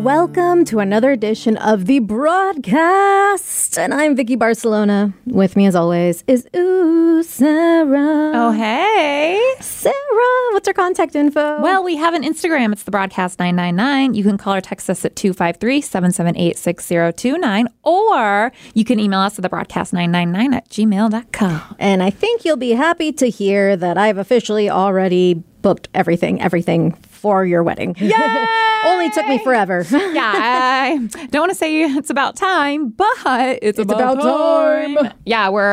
Welcome to another edition of The Broadcast. And I'm Vicky Barcelona. With me, as always, is Sarah. Oh, hey. Sarah, what's our contact info? Well, we have an Instagram. It's The Broadcast 999. You can call or text us at 253-778-6029. Or you can email us at thebroadcast999@gmail.com. And I think you'll be happy to hear that I've officially already booked everything for your wedding. Yay! Only took me forever. Yeah, I don't want to say it's about time, but it's about time. Yeah, we're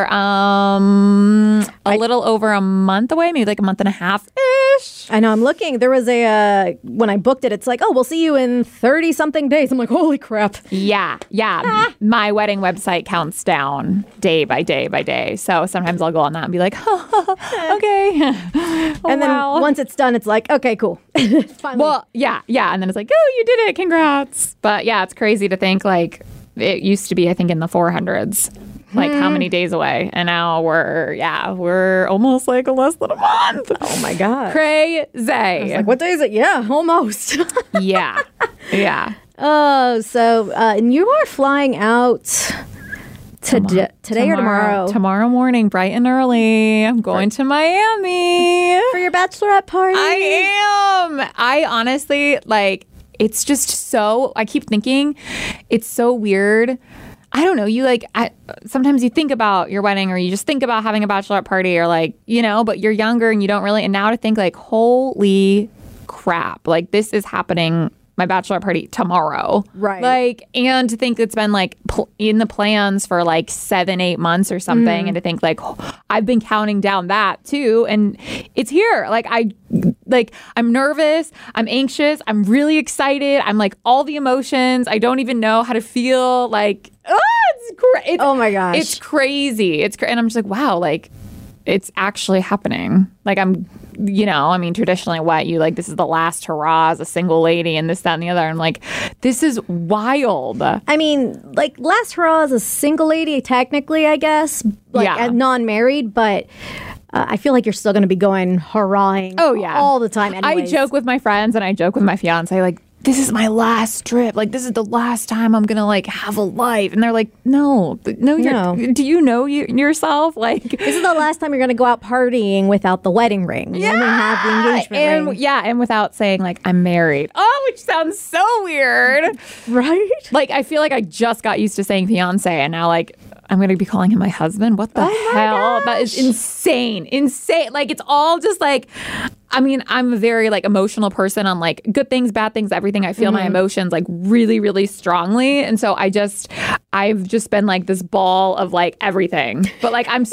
a little over a month away, maybe like a month and a half-ish. I know, I'm looking. There was when I booked it, it's like, oh, we'll see you in 30-something days. I'm like, holy crap. Yeah. My wedding website counts down day by day by day. So sometimes I'll go on that and be like, okay. And then once it's done, it's like, okay, cool. Finally. Well, yeah. And then it's like, oh, you did it. Congrats. But yeah, it's crazy to think like it used to be, I think, in the 400s. Like how many days away? And now we're almost like less than a month. Oh my God. Crazy. I was like, what day is it? Yeah, almost. Yeah. Oh, so and you are flying out today or tomorrow? Tomorrow morning, bright and early. I'm going to Miami. For your bachelorette party? I am. I honestly, like, it's just so, I keep thinking, it's so weird. I don't know. Sometimes you think about your wedding or you just think about having a bachelorette party or like, but you're younger and you don't really. And now to think like, holy crap, like this is happening, my bachelorette party tomorrow. Right. Like, and to think it's been like in the plans for like 7-8 months or something. And to think like, I've been counting down that too. And it's here. I'm nervous. I'm anxious. I'm really excited. I'm like all the emotions. I don't even know how to feel like, oh my gosh. It's crazy. And I'm just like, wow, like it's actually happening. Like traditionally this is the last hurrah as a single lady and this, that, and the other. I'm like, this is wild. I mean, like last hurrah as a single lady, technically, I guess, non-married, but I feel like you're still going to be going hurrahing all the time anyways. I joke with my friends and I joke with my fiance, like, this is my last trip. Like, this is the last time I'm going to, like, have a life. And they're like, no. Do you know yourself? Like, this is the last time you're going to go out partying without the wedding ring. You only have the engagement ring. Yeah, and without saying, like, I'm married. Oh, which sounds so weird. Right? Like, I feel like I just got used to saying fiance, and now, like, I'm going to be calling him my husband. What the hell? That is insane. Like, it's all just like, I mean, I'm a very like emotional person on like good things, bad things, everything. I feel my emotions like really, really strongly. And so I've just been like this ball of like everything. But like, I'm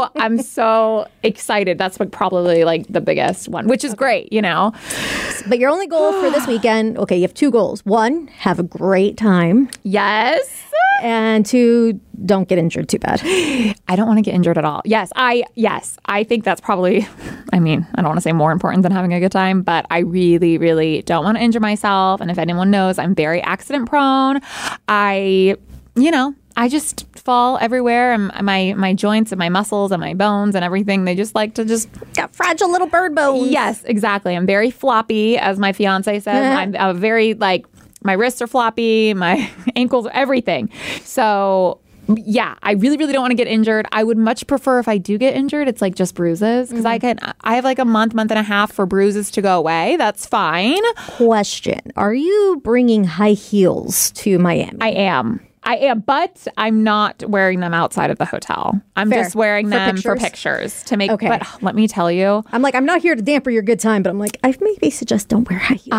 so excited. That's like probably like the biggest one, which is great, But your only goal for this weekend, okay, you have two goals. One, have a great time. Yes. And two, don't get injured too bad. I don't want to get injured at all. Yes, I think that's probably, I don't want to say more important than having a good time, but I really, really don't want to injure myself. And if anyone knows, I'm very accident prone. I just fall everywhere, and my joints and my muscles and my bones and everything, they just like to just got fragile little bird bones. Yes, exactly. I'm very floppy, as my fiance says. I'm a very like, my wrists are floppy, my ankles, everything. So yeah, I really, really don't want to get injured. I would much prefer if I do get injured, it's like just bruises, because I have like a month and a half for bruises to go away. That's fine. Question: are you bringing high heels to Miami? I am, but I'm not wearing them outside of the hotel. I'm just wearing them for pictures to make. Okay. But let me tell you, I'm not here to damper your good time, but I'm like, I maybe suggest don't wear high heels.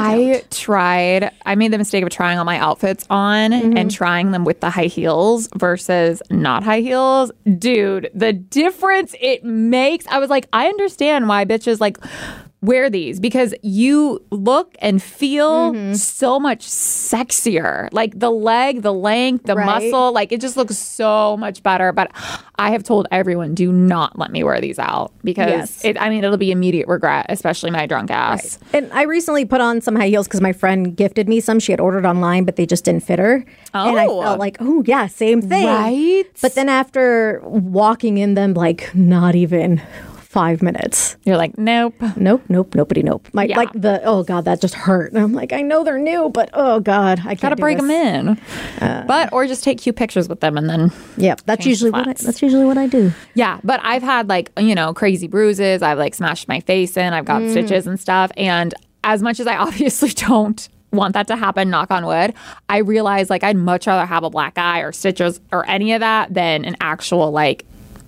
I made the mistake of trying all my outfits on and trying them with the high heels versus not high heels. Dude, the difference it makes. I was like, I understand why bitches like wear these, because you look and feel so much sexier. Like the leg, the length, the muscle, like it just looks so much better. But I have told everyone, do not let me wear these out, because it'll be immediate regret, especially my drunk ass. Right. And I recently put on some high heels because my friend gifted me some. She had ordered online, but they just didn't fit her. Oh. And I felt like, oh yeah, same thing. Right. But then after walking in them, like not even 5 minutes. You're like, nope. Nobody. Like oh God, that just hurt. And I'm like, I know they're new, but oh God, I gotta break them in. Or just take cute pictures with them and then. Yeah, that's usually what I do. Yeah, but I've had like, crazy bruises. I've like smashed my face in. I've got stitches and stuff. And as much as I obviously don't want that to happen, knock on wood, I realize like I'd much rather have a black eye or stitches or any of that than an actual like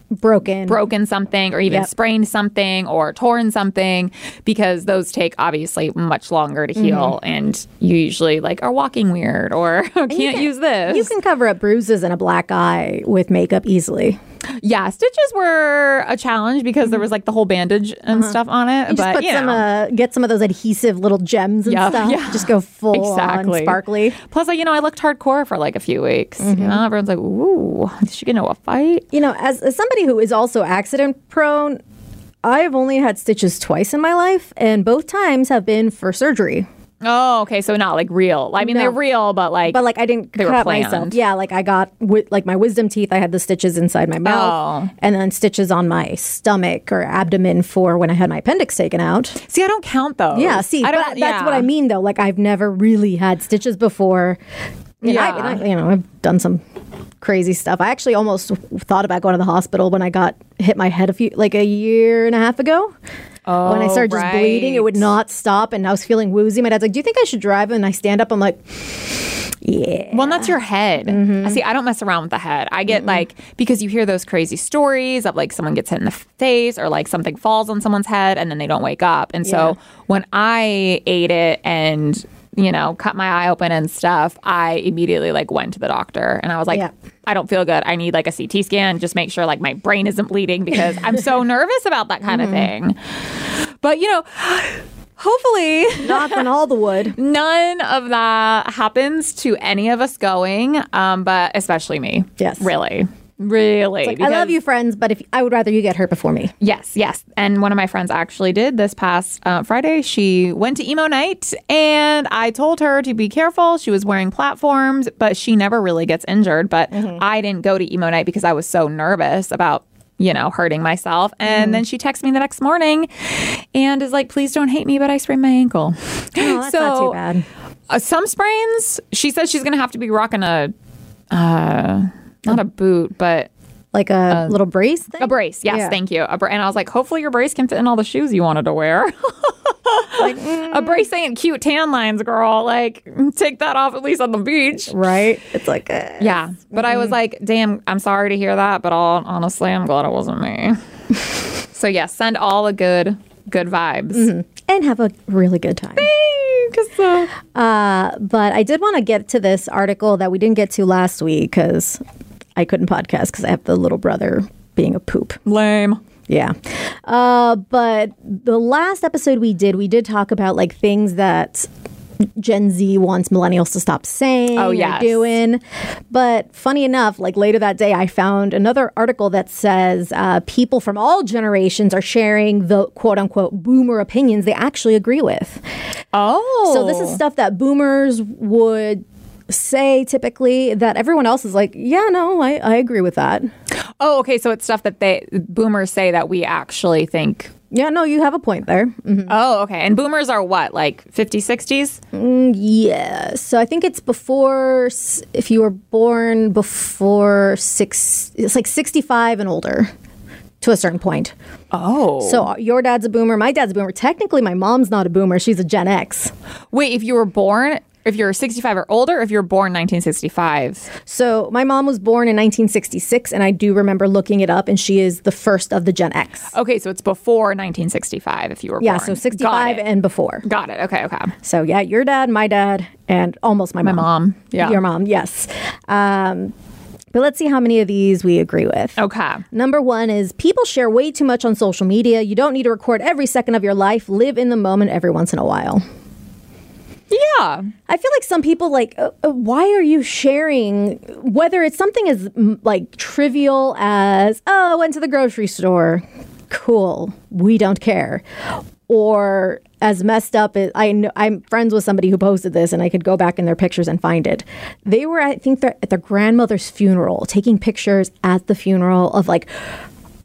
broken something or even sprained something or torn something, because those take obviously much longer to heal and you usually like are walking weird or can't use this. You can cover up bruises and a black eye with makeup easily. Yeah, stitches were a challenge because there was like the whole bandage and stuff on it. But get some of those adhesive little gems and stuff. Yeah. Just go full on sparkly. Plus, I looked hardcore for like a few weeks. Everyone's like, "Ooh, did she get into a fight?" As somebody who is also accident prone, I've only had stitches twice in my life, and both times have been for surgery. Oh, okay. So not like real. I mean, they're real, but I didn't cut myself. Yeah, like I got like my wisdom teeth. I had the stitches inside my mouth, and then stitches on my stomach or abdomen for when I had my appendix taken out. See, I don't count those. Yeah, that's what I mean though. Like I've never really had stitches before. And I've done some crazy stuff. I actually almost thought about going to the hospital when I hit my head a year and a half ago. Oh, when I started just bleeding, it would not stop, and I was feeling woozy. My dad's like, "Do you think I should drive?" And I stand up. I'm like, "Yeah." Well, that's your head. See, I don't mess around with the head. I get because you hear those crazy stories of like someone gets hit in the face or like something falls on someone's head and then they don't wake up. And so when I ate it and cut my eye open and stuff, I immediately went to the doctor and I was like, I don't feel good. I need like a CT scan, just make sure like my brain isn't bleeding because I'm so nervous about that kind of thing. But hopefully, knock on all the wood, none of that happens to any of us going, but especially me. Yes. Really. I love you, friends, but I would rather you get hurt before me. Yes. And one of my friends actually did this past Friday. She went to emo night, and I told her to be careful. She was wearing platforms, but she never really gets injured. But I didn't go to emo night because I was so nervous about hurting myself. And then she texted me the next morning and is like, "Please don't hate me, but I sprained my ankle." Oh, that's not too bad. Some sprains, she says she's going to have to be rocking not a boot, but like a little brace thing? A brace, yes, thank you. And I was like, hopefully your brace can fit in all the shoes you wanted to wear. A brace ain't cute tan lines, girl. Like, take that off at least on the beach. Right? It's like... yeah. But I was like, damn, I'm sorry to hear that, but honestly, I'm glad it wasn't me. So, yeah, send all the good vibes. And have a really good time. But I did want to get to this article that we didn't get to last week because I couldn't podcast because I have the little brother being a poop. Lame. Yeah. But the last episode we did talk about like things that Gen Z wants millennials to stop saying or doing. But funny enough, like later that day, I found another article that says people from all generations are sharing the quote unquote boomer opinions they actually agree with. Oh. So this is stuff that boomers would say typically that everyone else is like, yeah, no, I agree with that. Oh, okay. So it's stuff that boomers say that we actually think. Yeah, no, you have a point there. Mm-hmm. Oh, okay. And boomers are what, like 50s, 60s? Yeah. So I think it's before, if you were born before it's like 65 and older to a certain point. Oh. So your dad's a boomer, my dad's a boomer. Technically, my mom's not a boomer. She's a Gen X. Wait, if you're 65 or older, if you're born 1965. So my mom was born in 1966, and I do remember looking it up, and she is the first of the Gen X. Okay, so it's before 1965 if you were born. Yeah, so 65 and before. Got it. Okay. So yeah, your dad, my dad, and almost my mom. My mom. Yeah. Your mom, yes. But let's see how many of these we agree with. Okay. Number 1 is people share way too much on social media. You don't need to record every second of your life. Live in the moment every once in a while. Yeah. I feel like some people why are you sharing, whether it's something as like trivial as, oh, I went to the grocery store. Cool. We don't care. Or as messed up as I'm friends with somebody who posted this, and I could go back in their pictures and find it. They were, I think, at their grandmother's funeral, taking pictures at the funeral of like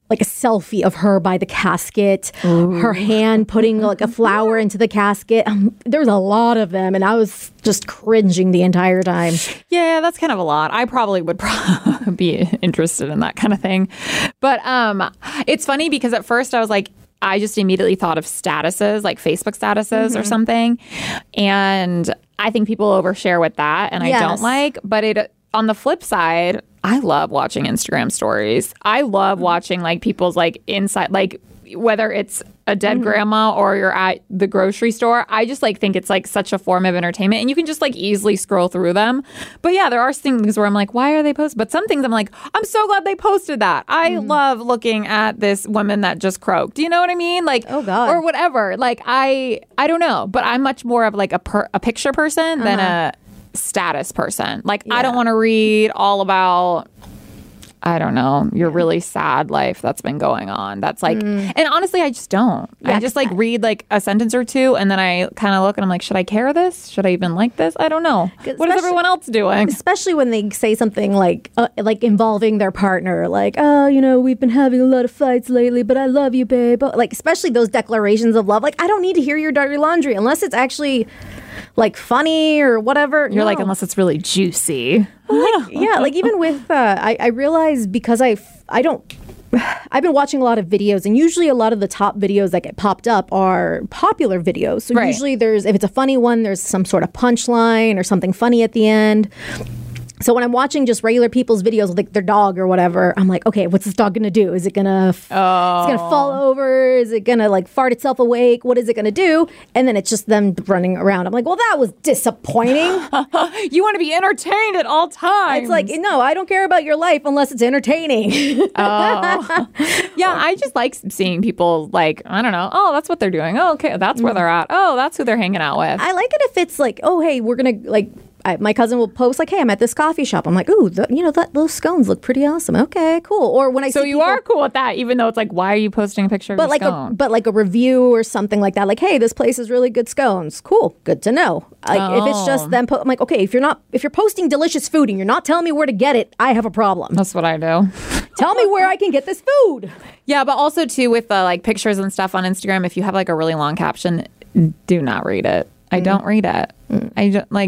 like a selfie of her by the casket, her hand putting like a flower into the casket. There was a lot of them, and I was just cringing the entire time. Yeah, that's kind of a lot. I probably would be interested in that kind of thing. But it's funny because at first I was like, I just immediately thought of statuses, like Facebook statuses or something. And I think people overshare with that, and I don't like. But on the flip side, I love watching Instagram stories. I love watching like people's like inside, like whether it's a dead grandma or you're at the grocery store. I just like think it's like such a form of entertainment, and you can just like easily scroll through them. But yeah, there are things where I'm like, why are they posting? But some things I'm like, I'm so glad they posted that. I love looking at this woman that just croaked. Do you know what I mean? Like, oh God, or whatever. Like I don't know, but I'm much more of like a picture person than a status person. Like I don't want to read all about, I don't know, your really sad life that's been going on. That's like, and honestly, I just don't. I just like read like a sentence or two, and then I kind of look and I'm like, should I care this? Should I even like this? I don't know. What is everyone else doing? Especially when they say something like involving their partner, like, oh, you know, we've been having a lot of fights lately, but I love you, babe. Like, especially those declarations of love. Like, I don't need to hear your dirty laundry unless it's actually like funny or whatever. You're like, unless it's really juicy. Like, yeah, like even with I realize because I've been watching a lot of videos, and usually a lot of the top videos that get popped up are popular videos. So usually if it's a funny one, there's some sort of punchline or something funny at the end. So when I'm watching just regular people's videos with like their dog or whatever, I'm like, okay, what's this dog gonna do? Is it gonna fall over? Is it gonna like fart itself awake? What is it gonna do? And then it's just them running around. I'm like, well, that was disappointing. You want to be entertained at all times. It's like, no, I don't care about your life unless it's entertaining. Yeah, I just like seeing people like, I don't know, oh, that's what they're doing. Oh, okay, that's where they're at. Oh, that's who they're hanging out with. I like it if it's like, oh, hey, we're gonna like. My cousin will post like, hey, I'm at this coffee shop. I'm like, ooh, those scones look pretty awesome. Okay, cool. Or when I see you are cool with that, even though it's like, why are you posting a picture of a scone? But like a review or something like that. Like, hey, this place is really good scones. Cool, good to know. Like if it's just them, I'm like, okay, if you're posting delicious food and you're not telling me where to get it, I have a problem. That's what I do. Tell me where I can get this food. Yeah, but also too with the like pictures and stuff on Instagram, if you have like a really long caption, do not read it. I don't read it. I don't like.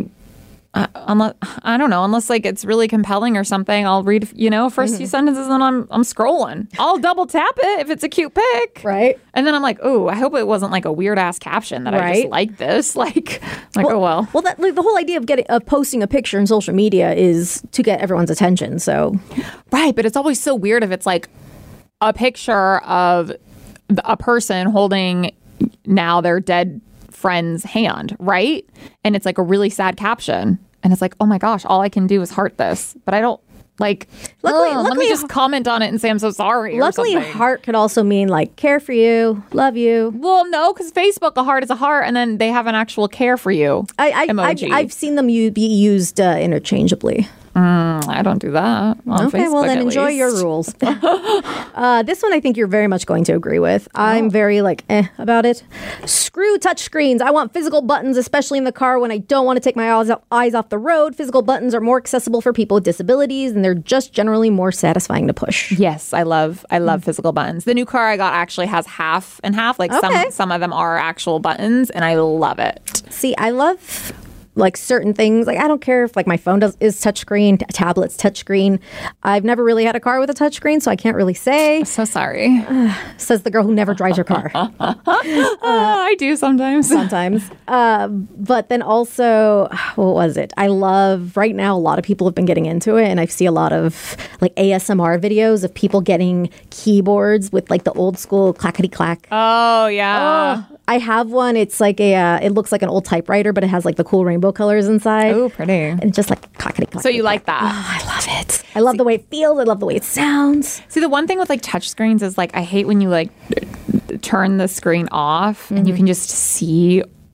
Unless like it's really compelling or something, I'll read, first few sentences and I'm scrolling. I'll double tap it if it's a cute pic. Right. And then I'm like, oh, I hope it wasn't like a weird ass caption that I just like this. Oh, well. Well, the whole idea of posting a picture in social media is to get everyone's attention. So. Right. But it's always so weird if it's like a picture of a person holding now their dead friend's hand, right? And it's like a really sad caption. And it's like, oh my gosh, all I can do is heart this. But I don't like, luckily, let me just comment on it and say I'm so sorry. Luckily, heart could also mean like care for you, love you. Well, no, because Facebook, a heart is a heart, and then they have an actual care for you emoji. I've seen them be used interchangeably. I don't do that on okay, Facebook, well then enjoy your rules. This one I think you're very much going to agree with. I'm very like about it. Screw touchscreens. I want physical buttons, especially in the car when I don't want to take my eyes off the road. Physical buttons are more accessible for people with disabilities, and they're just generally more satisfying to push. Yes, I love physical buttons. The new car I got actually has half and half. Like some of them are actual buttons, and I love it. See, I love like certain things. Like I don't care if like my phone is touchscreen, tablet's touchscreen. I've never really had a car with a touchscreen, so I can't really say. So sorry. Says the girl who never drives her car. I do sometimes. But then also, what was it? I love, right now, a lot of people have been getting into it, and I see a lot of like ASMR videos of people getting keyboards with like the old school clackety clack. Oh, yeah. I have one. It's like it looks like an old typewriter, but it has like the cool rainbow colors inside. Oh, pretty. And just like clackety clack. So you like that? Oh, I love it. I love the way it feels. I love the way it sounds. See, the one thing with like touch screens is like I hate when you like turn the screen off and you can just see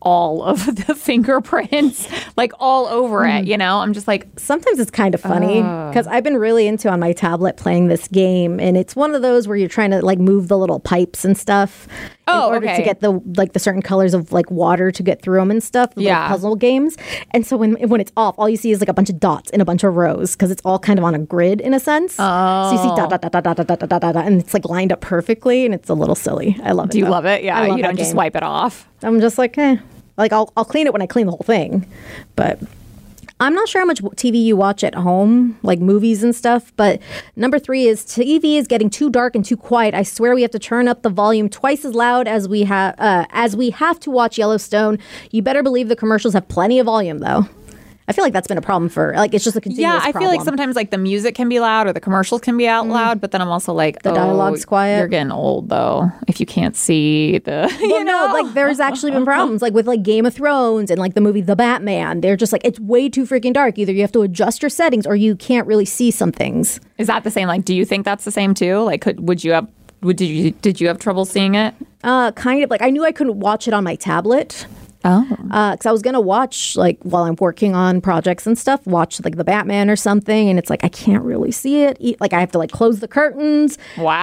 all of the fingerprints, like all over it, you know? I'm just like... Sometimes it's kind of funny because I've been really into on my tablet playing this game, and it's one of those where you're trying to like move the little pipes and stuff in order to get the certain colors of like water to get through them and stuff, like puzzle games. And so when it's off, all you see is like a bunch of dots in a bunch of rows because it's all kind of on a grid in a sense. So you see dot, dot, dot, dot, dot, dot, dot, dot, dot, and it's like lined up perfectly, and it's a little silly. I love it. Do you love it? Yeah, you don't just wipe it off. I'm just like, like I'll clean it when I clean the whole thing, but I'm not sure how much TV you watch at home, like movies and stuff. But number 3 is TV is getting too dark and too quiet. I swear we have to turn up the volume twice as loud as we have to watch Yellowstone. You better believe the commercials have plenty of volume, though. I feel like that's been a problem for, like, it's just a continuous problem. Yeah, I feel like sometimes, like, the music can be loud or the commercials can be out loud, but then I'm also like, the dialogue's quiet. You're getting old, though, if you can't see the, you know? No, like, there's actually been problems, like, with, like, Game of Thrones and, like, the movie The Batman. They're just, like, it's way too freaking dark. Either you have to adjust your settings or you can't really see some things. Is that the same? Like, do you think that's the same, too? Like, did you have trouble seeing it? Kind of. Like, I knew I couldn't watch it on my tablet. Oh. Because I was going to watch, like, while I'm working on projects and stuff, watch, like, The Batman or something, and it's like, I can't really see it. Like, I have to, like, close the curtains.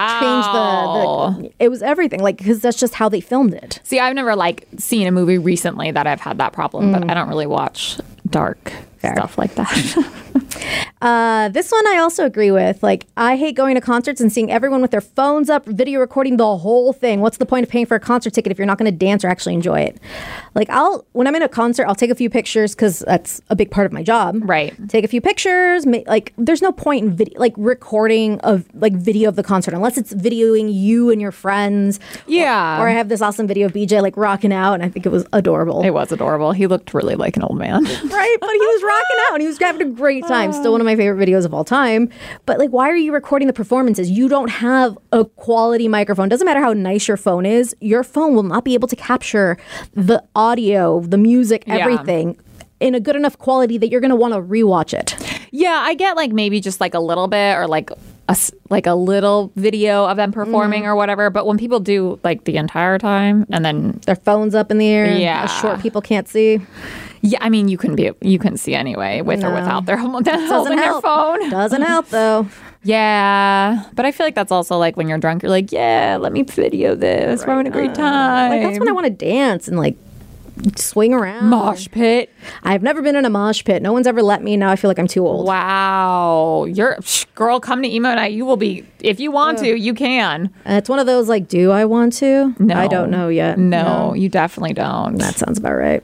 Wow. Change it was everything, like, because that's just how they filmed it. See, I've never, like, seen a movie recently that I've had that problem, but I don't really watch dark stuff like that. This one I also agree with. Like, I hate going to concerts and seeing everyone with their phones up, video recording the whole thing. What's the point of paying for a concert ticket if you're not going to dance or actually enjoy it? Like, when I'm in a concert, I'll take a few pictures because that's a big part of my job. Right. Take a few pictures. Like, there's no point in recording of like video of the concert unless it's videoing you and your friends. Yeah. Or I have this awesome video of BJ like rocking out, and I think it was adorable. It was adorable. He looked really like an old man. Right, but he was rocking out and he was having a great time. Still one of my favorite videos of all time. But like, why are you recording the performances? You don't have a quality microphone. Doesn't matter how nice your phone is. Your phone will not be able to capture the audio, the music, everything in a good enough quality that you're going to want to rewatch it. Yeah, I get like maybe just like a little bit or like a little video of them performing or whatever. But when people do like the entire time and then their phones up in the air, short people can't see. Yeah, I mean, you couldn't see anyway with or without their holding their phone. Doesn't help though. Yeah, but I feel like that's also like when you're drunk, you're like, yeah, let me video this. We're having a great time. Like that's when I want to dance and like swing around. Mosh pit. I've never been in a mosh pit. No one's ever let me. Now I feel like I'm too old. Wow. Girl, come to emo night. You will be, if you want to, you can. It's one of those like, do I want to? No. I don't know yet. No, you definitely don't. That sounds about right.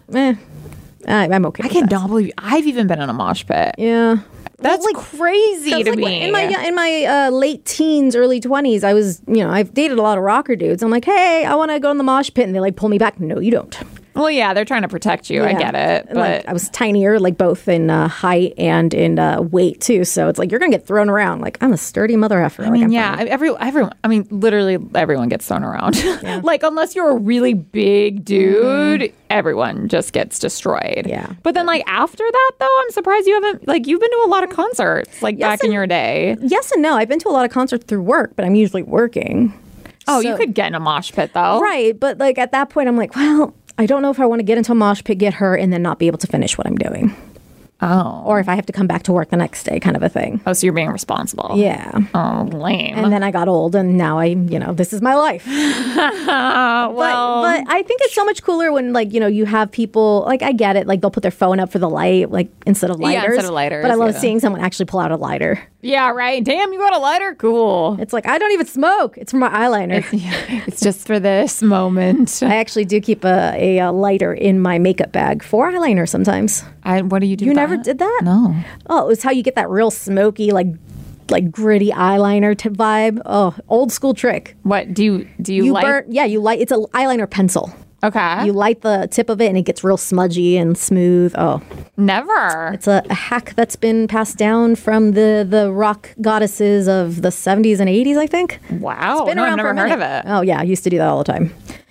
I'm okay. I cannot believe I've even been in a mosh pit. Yeah. That's like crazy to me. In my late teens, early 20s, I was, I've dated a lot of rocker dudes. I'm like, hey, I want to go in the mosh pit. And they like pull me back. No, you don't. Well, yeah, they're trying to protect you. Yeah. I get it. But like, I was tinier, like both in height and in weight too. So it's like you're gonna get thrown around. Like I'm a sturdy mother effer. I mean, everyone. I mean, literally everyone gets thrown around. Yeah. Like unless you're a really big dude, everyone just gets destroyed. Yeah. But then like after that, though, I'm surprised you haven't. Like you've been to a lot of concerts, like back in your day. Yes and no. I've been to a lot of concerts through work, but I'm usually working. Oh, so, you could get in a mosh pit though, right? But like at that point, I'm like, well. I don't know if I want to get into a mosh pit, get hurt, and then not be able to finish what I'm doing. Oh. Or if I have to come back to work the next day, kind of a thing. Oh, so you're being responsible. Yeah. Oh, lame. And then I got old, and now this is my life. Well. But I think it's so much cooler when, like, you have people, like, I get it, like, they'll put their phone up for the light, like, instead of lighters. Yeah, instead of lighters. But I love seeing someone actually pull out a lighter. Yeah, right. Damn, you got a lighter? Cool. It's like, I don't even smoke. It's for my eyeliner. It's just for this moment. I actually do keep a lighter in my makeup bag for eyeliner sometimes. What do you do? You never did that? No. Oh, it's how you get that real smoky, like gritty eyeliner vibe. Oh, old school trick. What do you light? You light. It's an eyeliner pencil. Okay. You light the tip of it and it gets real smudgy and smooth. Oh, never. It's a hack that's been passed down from the rock goddesses of the 70s and 80s, I think. Wow. I've never heard of it. Oh yeah, I used to do that all the time.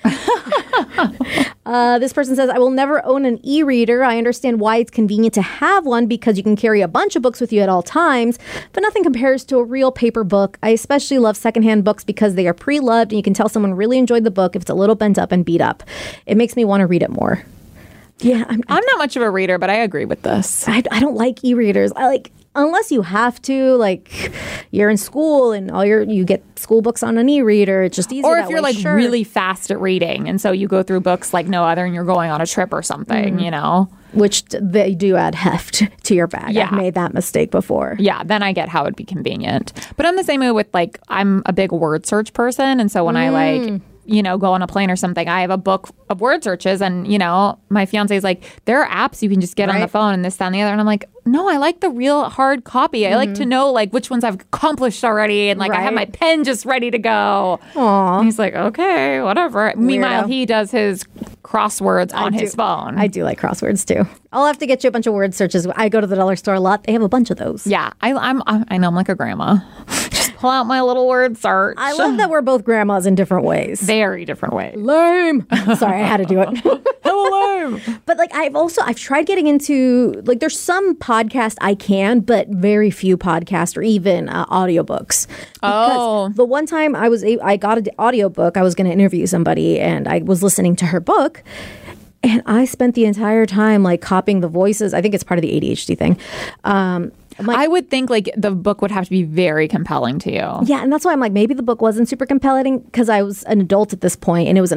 This person says, I will never own an e-reader. I understand why it's convenient to have one because you can carry a bunch of books with you at all times, but nothing compares to a real paper book. I especially love secondhand books because they are pre-loved and you can tell someone really enjoyed the book if it's a little bent up and beat up. It makes me want to read it more. Yeah, I'm not much of a reader, but I agree with this. I don't like e-readers. I like, unless you have to, like you're in school and you get school books on an e-reader. It's just easier. Or if you're like really fast at reading, and so you go through books like no other, and you're going on a trip or something, you know. Which they do add heft to your bag. Yeah. I've made that mistake before. Yeah, then I get how it'd be convenient. But I'm the same way with like, I'm a big word search person. And so when I like, you know, go on a plane or something, I have a book of word searches. And, you know, my fiance is like, there are apps you can just get on the phone and this, that, and the other. And I'm like, no, I like the real hard copy. I like to know like which ones I've accomplished already. And like I have my pen just ready to go. Aww. And he's like, okay, whatever. Weirdo. Meanwhile, he does his crosswords on his phone. I do like crosswords too. I'll have to get you a bunch of word searches. I go to the dollar store a lot. They have a bunch of those. Yeah, I know I'm like a grandma. Just pull out my little word search. I love that we're both grandmas in different ways. Very different ways. Lame. Sorry, I had to do it. Hello, lame. But like I've tried getting into, like, there's some podcast I can, but very few podcasts or even audiobooks. Because the one time I got an audiobook, I was going to interview somebody and I was listening to her book. And I spent the entire time like copying the voices. I think it's part of the ADHD thing. Like, I would think like the book would have to be very compelling to you. Yeah, and that's why I'm like, maybe the book wasn't super compelling because I was an adult at this point, and it was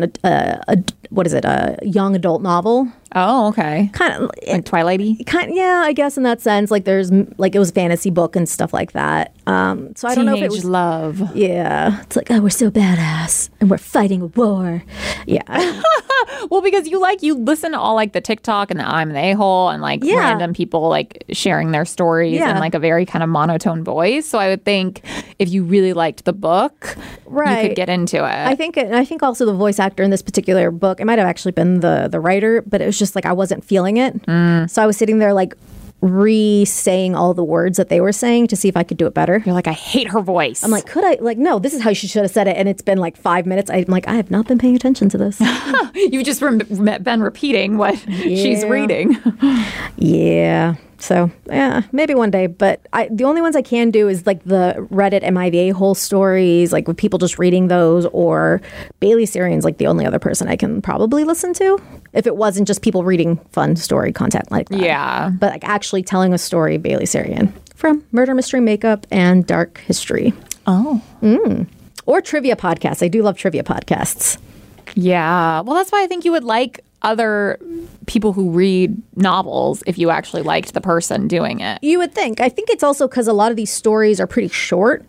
a young adult novel. Oh, okay. Kind of like Twilight-y? Yeah, I guess in that sense. Like there's like it was a fantasy book and stuff like that. So I don't know if it was love. Yeah, it's like, oh, we're so badass and we're fighting a war. Yeah. Well, because you listen to all like the TikTok and the I'm the A-hole and like random people like sharing their stories in like a very kind of monotone voice. So I would think if you really liked the book, you could get into it. I think also the voice actor in this particular book, it might have actually been the writer, but it was just like I wasn't feeling it. So I was sitting there like re-saying all the words that they were saying to see if I could do it better. You're like, I hate her voice. I'm like, could I? Like, no, this is how she should have said it. And it's been like 5 minutes. I'm like, I have not been paying attention to this. You've just been repeating what she's reading. Yeah. So, yeah, maybe one day. But the only ones I can do is like the Reddit Am I the A-hole stories, like with people just reading those, or Bailey Sarian's like the only other person I can probably listen to if it wasn't just people reading fun story content like that. Yeah. But like actually telling a story, Bailey Sarian from Murder, Mystery, Makeup, and Dark History. Oh. Or trivia podcasts. I do love trivia podcasts. Yeah. Well, that's why I think you would like other people who read novels if you actually liked the person doing it. You would think. I think it's also because a lot of these stories are pretty short.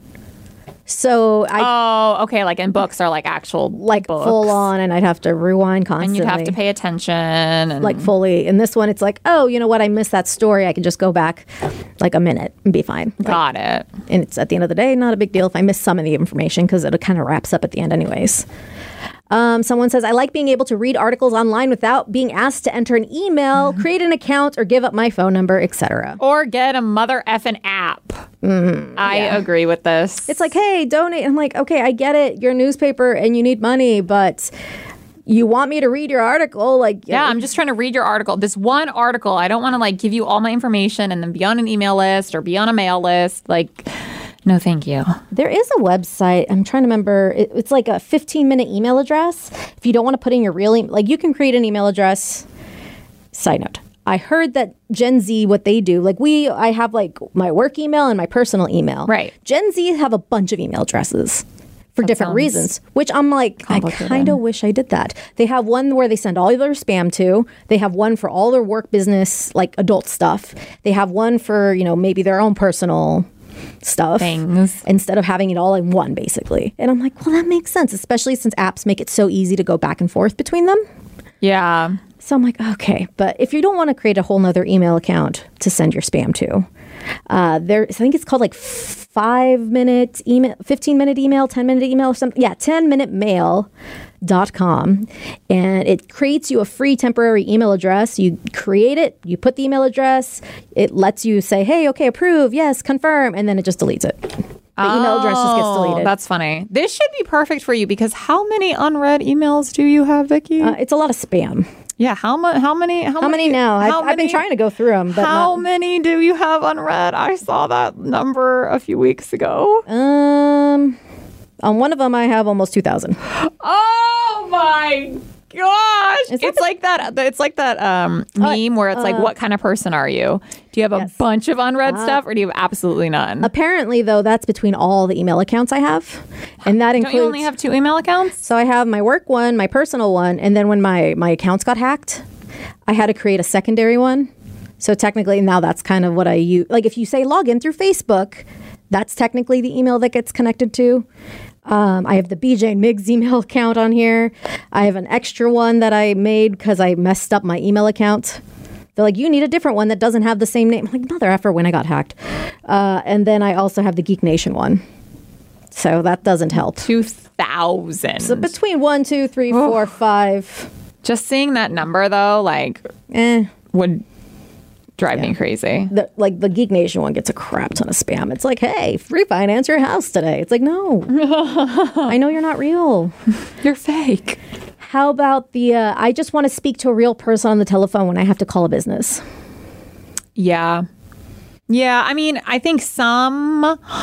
So okay. Like in books are like actual like books. Full on, and I'd have to rewind constantly. And you'd have to pay attention. And like fully. In this one, it's like, oh, you know what? I missed that story. I can just go back like a minute and be fine. Got it. And it's at the end of the day, not a big deal if I miss some of the information because it kind of wraps up at the end anyways. Someone says, I like being able to read articles online without being asked to enter an email, create an account, or give up my phone number, etc. Or get a mother effing app. I agree with this. It's like, hey, donate. I'm like, okay, I get it. You're a newspaper and you need money, but you want me to read your article? Like, yeah, I'm just trying to read your article. This one article. I don't want to like give you all my information and then be on an email list or be on a mail list. Like, no, thank you. There is a website. I'm trying to remember. It's like a 15-minute email address. If you don't want to put in your real email, like you can create an email address. Side note. I heard that Gen Z, what they do, like I have like my work email and my personal email. Right. Gen Z have a bunch of email addresses for different reasons, which I'm like, I kind of wish I did that. They have one where they send all their spam to. They have one for all their work business, like adult stuff. They have one for, maybe their own personal stuff things instead of having it all in one, basically. And I'm like, well, that makes sense, especially since apps make it so easy to go back and forth between them. Yeah. So I'm like, okay, but if you don't want to create a whole nother email account to send your spam to, I think it's called like 5-minute email, 15-minute email, 10-minute email or something. Yeah, 10minutemail.com. And it creates you a free temporary email address. You create it, you put the email address, it lets you say, hey, okay, approve, yes, confirm, and then it just deletes it. The email address just gets deleted. That's funny. This should be perfect for you because how many unread emails do you have, Vicky? It's a lot of spam. Yeah, how many now? I've been trying to go through them. But how many do you have unread? I saw that number a few weeks ago. On one of them, I have almost 2,000. Oh my gosh. It's like that meme where it's like, what kind of person are you? Do you have a bunch of unread stuff or do you have absolutely none? Apparently, though, that's between all the email accounts I have. And that includes... Don't you only have 2 email accounts? So I have my work one, my personal one, and then when my accounts got hacked, I had to create a secondary one. So technically, now that's kind of what I use. Like if you say login through Facebook, that's technically the email that gets connected to. I have the BJ and Migs email account on here. I have an extra one that I made because I messed up my email account. They're like, you need a different one that doesn't have the same name. I'm like, mother effer, when I got hacked. And then I also have the Geek Nation one. So that doesn't help. 2,000. So between 1, 2, 3, 4, 5. Just seeing that number though, like, would drive me crazy. The Geek Nation one gets a crap ton of spam. It's like, hey, refinance your house today. It's like, no. I know you're not real. You're fake. How about the, I just want to speak to a real person on the telephone when I have to call a business? Yeah. Yeah, I mean, I think some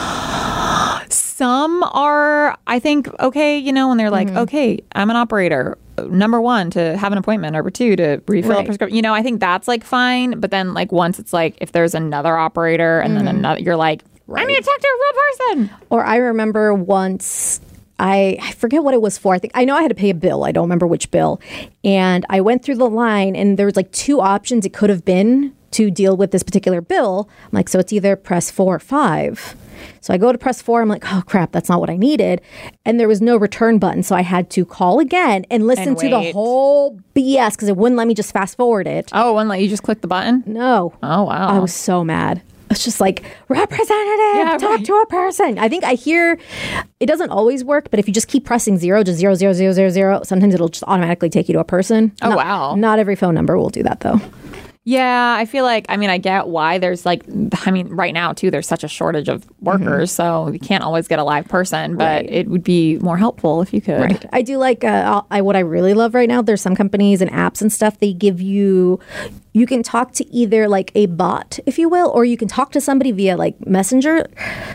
are, I think, okay, you know, when they're like, okay, I'm an operator. Number 1, to have an appointment. Number 2, to refill a prescription. You know, I think that's like fine. But then like once it's like, if there's another operator and then another, you're like, I need to talk to a real person. Or I remember once... I forget what it was for. I know I had to pay a bill. I don't remember which bill. And I went through the line and there was like 2 options it could have been to deal with this particular bill. I'm like, so it's either press 4 or 5. So I go to press 4. I'm like, oh crap, that's not what I needed. And there was no return button. So I had to call again and listen to the whole BS because it wouldn't let me just fast forward it. Oh, it wouldn't let you just click the button? No. Oh, wow. I was so mad. It's just like, representative, talk to a person. I think I hear, it doesn't always work, but if you just keep pressing 0, just 0, 0, 0, 0, 0, sometimes it'll just automatically take you to a person. Oh, wow. Not every phone number will do that, though. Yeah, I feel like, I mean, I get why there's like, I mean, right now, too, there's such a shortage of workers, so you can't always get a live person, but it would be more helpful if you could. Right. I do like, what I really love right now, there's some companies and apps and stuff, they give you can talk to either like a bot, if you will, or you can talk to somebody via like Messenger.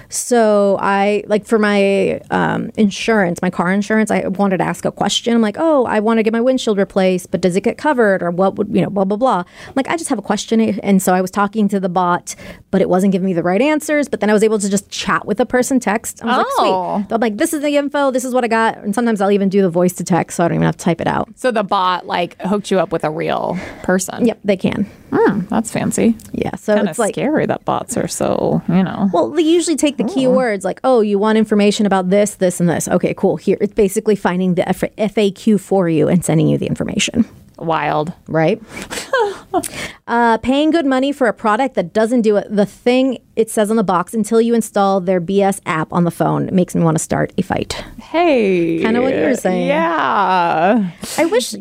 So I, like for my insurance, my car insurance, I wanted to ask a question. I'm like, oh, I want to get my windshield replaced, but does it get covered or what would, you know, blah, blah, blah. I'm like, I just have a question. And so I was talking to the bot, but it wasn't giving me the right answers. But then I was able to just chat with the person, text. I was like, sweet. So I'm like, this is the info. This is what I got. And sometimes I'll even do the voice to text, so I don't even have to type it out. So the bot like hooked you up with a real person. Yep, they can. That's fancy. Yeah, so kinda it's like scary that bots are so, you know. Well, they usually take the keywords like, oh, you want information about this, this, and this. Okay, cool. Here, it's basically finding the FAQ for you and sending you the information. Wild. Right? Paying good money for a product that doesn't do the thing it says on the box until you install their BS app on the phone. It makes me want to start a fight. Hey. Kind of what you were saying. Yeah. I wish,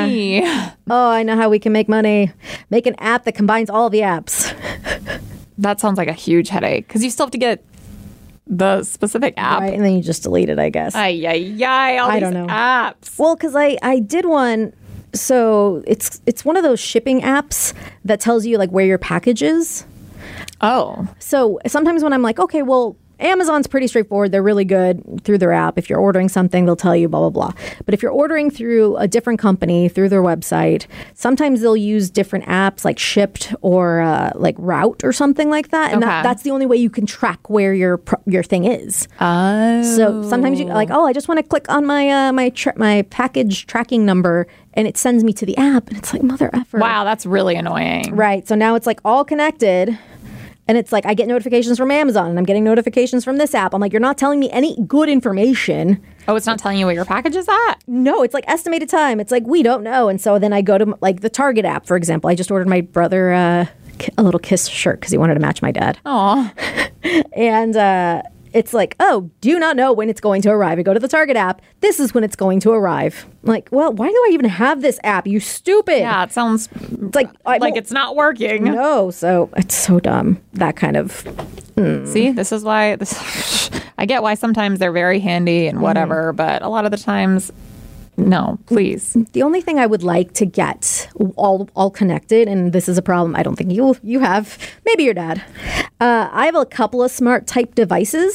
Oh, I know how we can make money. Make an app that combines all the apps. That sounds like a huge headache because you still have to get the specific app. Right, and then you just delete it, I guess. All I don't know. Apps. Well, because I did one. So it's one of those shipping apps that tells you like where your package is. Oh. So sometimes when I'm like, okay, well, Amazon's pretty straightforward. They're really good through their app. If you're ordering something, they'll tell you blah, blah, blah. But if you're ordering through a different company, through their website, sometimes they'll use different apps like Shipped or like Route or something like that. And that's the only way you can track where your thing is. Oh. So sometimes you like, oh, I just want to click on my my package tracking number and it sends me to the app. And it's like, mother effer. Wow, that's really annoying. Right. So now it's like all connected. And it's like I get notifications from Amazon and I'm getting notifications from this app. I'm like, you're not telling me any good information. Oh, it's not telling you where your package is at? No, it's like estimated time. It's like, we don't know. And so then I go to like the Target app, for example. I just ordered my brother a little Kiss shirt because he wanted to match my dad. Aw. And it's like, oh, do not know when it's going to arrive. I go to the Target app. This is when it's going to arrive. I'm like, well, why do I even have this app? You stupid. Yeah, it sounds like it's not working. No, so it's so dumb. That kind of. See, this is why I get why sometimes they're very handy and whatever, but a lot of the times, no, please. The only thing I would like to get all connected, and this is a problem I don't think you have, maybe your dad. I have a couple of smart type devices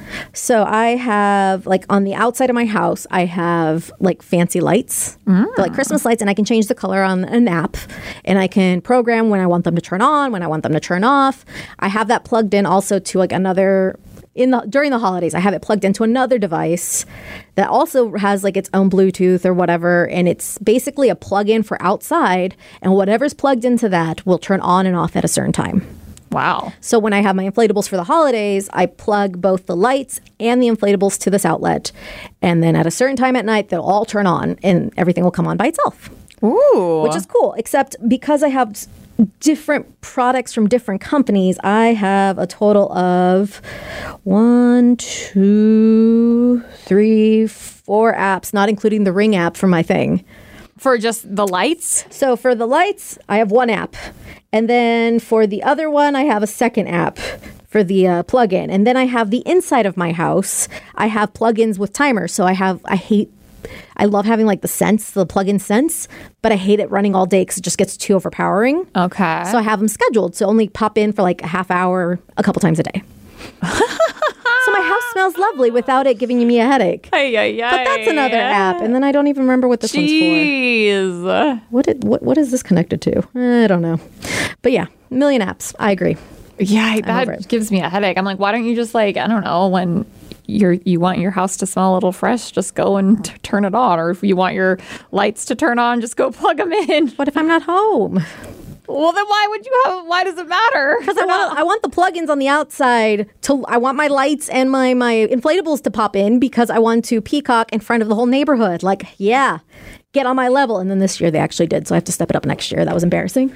So I have, like, on the outside of my house, I have, like, fancy lights, like Christmas lights, and I can change the color on an app, and I can program when I want them to turn on, when I want them to turn off. I have that plugged in also to, like, another... during the holidays, I have it plugged into another device that also has like its own Bluetooth or whatever, and it's basically a plug-in for outside, and whatever's plugged into that will turn on and off at a certain time. Wow. So when I have my inflatables for the holidays, I plug both the lights and the inflatables to this outlet, and then at a certain time at night, they'll all turn on and everything will come on by itself. Ooh. Which is cool, except because I have different products from different companies, I have a total of 1, 2, 3, 4 apps, not including the Ring app for my thing. For just the lights? So for the lights, I have one app. And then for the other one, I have a second app for the plug-in. And then I have the inside of my house. I have plug-ins with timers. So I love having like the plug-in Sense, but I hate it running all day because it just gets too overpowering. Okay. So I have them scheduled. So only pop in for like a half hour a couple times a day. So my house smells lovely without it giving me a headache. But that's another app. And then I don't even remember what this one's for. What is this connected to? I don't know. But yeah, a million apps. I agree. Yeah, that gives me a headache. I'm like, why don't you just like, I don't know, when you want your house to smell a little fresh, just go and turn it on. Or if you want your lights to turn on, just go plug them in. What if I'm not home? Well, then why does it matter? Because I want the plugins on the outside I want my lights and my inflatables to pop in because I want to peacock in front of the whole neighborhood. Like, yeah, get on my level. And then this year they actually did. So I have to step it up next year. That was embarrassing.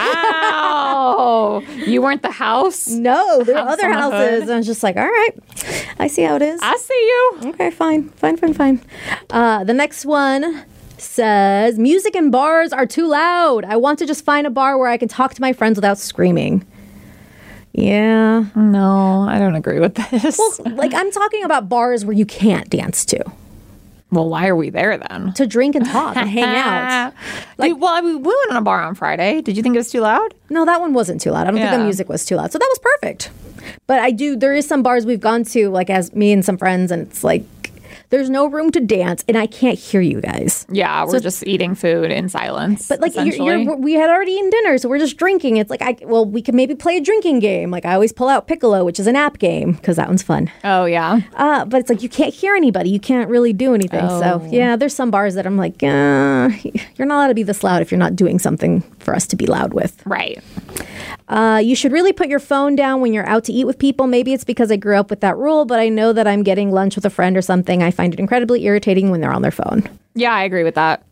Wow. You weren't the house? No, there were other houses. I was just like, all right, I see how it is. I see you. Okay, fine. The next one says, music in bars are too loud. I want to just find a bar where I can talk to my friends without screaming. Yeah. No, I don't agree with this. Well, like, I'm talking about bars where you can't dance to. Well, why are we there then? To drink and talk and hang out. We went on a bar on Friday. Did you think it was too loud? No, that one wasn't too loud. I don't think the music was too loud. So that was perfect. But there is some bars we've gone to, like, as me and some friends, and it's like, there's no room to dance, and I can't hear you guys. Yeah, we're just eating food in silence. But like, we had already eaten dinner, so we're just drinking. It's like, we could maybe play a drinking game. Like, I always pull out Piccolo, which is an app game, because that one's fun. Oh, yeah. But it's like, you can't hear anybody. You can't really do anything. Oh. So, yeah, there's some bars that I'm like, you're not allowed to be this loud if you're not doing something for us to be loud with. Right. You should really put your phone down when you're out to eat with people. Maybe it's because I grew up with that rule, but I know that I'm getting lunch with a friend or something. I find it incredibly irritating when they're on their phone. Yeah, I agree with that.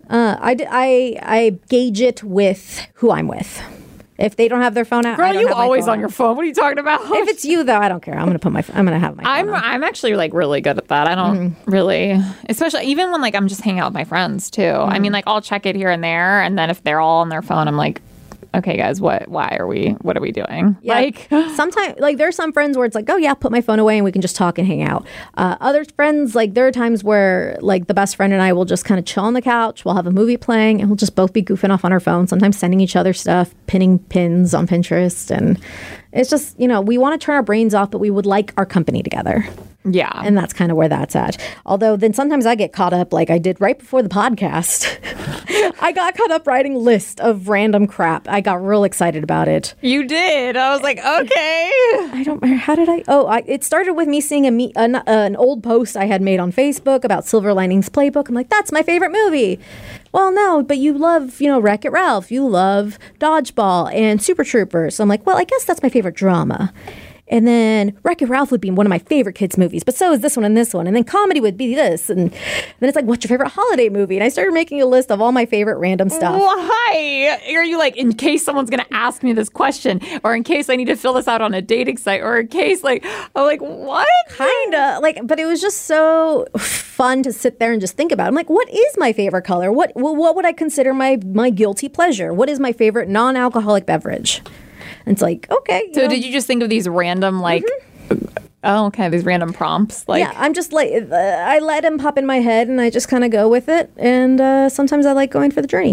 I gauge it with who I'm with. If they don't have their phone out, girl, I don't you have my always phone on your phone. What are you talking about? If it's you though, I don't care. I'm gonna have my phone on. I'm actually like really good at that. I don't really, especially even when like I'm just hanging out with my friends too. I mean, like I'll check it here and there, and then if they're all on their phone, I'm like, okay, guys, what are we doing? Yeah. Like, sometimes, like, there are some friends where it's like, oh yeah, put my phone away and we can just talk and hang out. Other friends, like, there are times where like the best friend and I will just kind of chill on the couch. We'll have a movie playing and we'll just both be goofing off on our phones, sometimes sending each other stuff, pinning pins on Pinterest. And it's just, we want to turn our brains off, but we would like our company together. Yeah. And that's kind of where that's at. Although then sometimes I get caught up, like I did right before the podcast. I got caught up writing a list of random crap. I got real excited about it. You did. I was like, okay. I don't remember. How did I? Oh, it started with me seeing an old post I had made on Facebook about Silver Linings Playbook. I'm like, that's my favorite movie. Well, no, but you love, Wreck-It Ralph. You love Dodgeball and Super Troopers. So I'm like, well, I guess that's my favorite drama. And then Wreck-It Ralph would be one of my favorite kids' movies, but so is this one and this one. And then comedy would be this. And then it's like, what's your favorite holiday movie? And I started making a list of all my favorite random stuff. Why? Are you like, in case someone's going to ask me this question, or in case I need to fill this out on a dating site, or in case I'm like, what? Kinda. But it was just so fun to sit there and just think about. I'm like, what is my favorite color? What would I consider my guilty pleasure? What is my favorite non-alcoholic beverage? And it's like, okay. So did you just think of these random, these random prompts? Yeah, I'm just like, I let them pop in my head and I just kind of go with it. And sometimes I like going for the journey.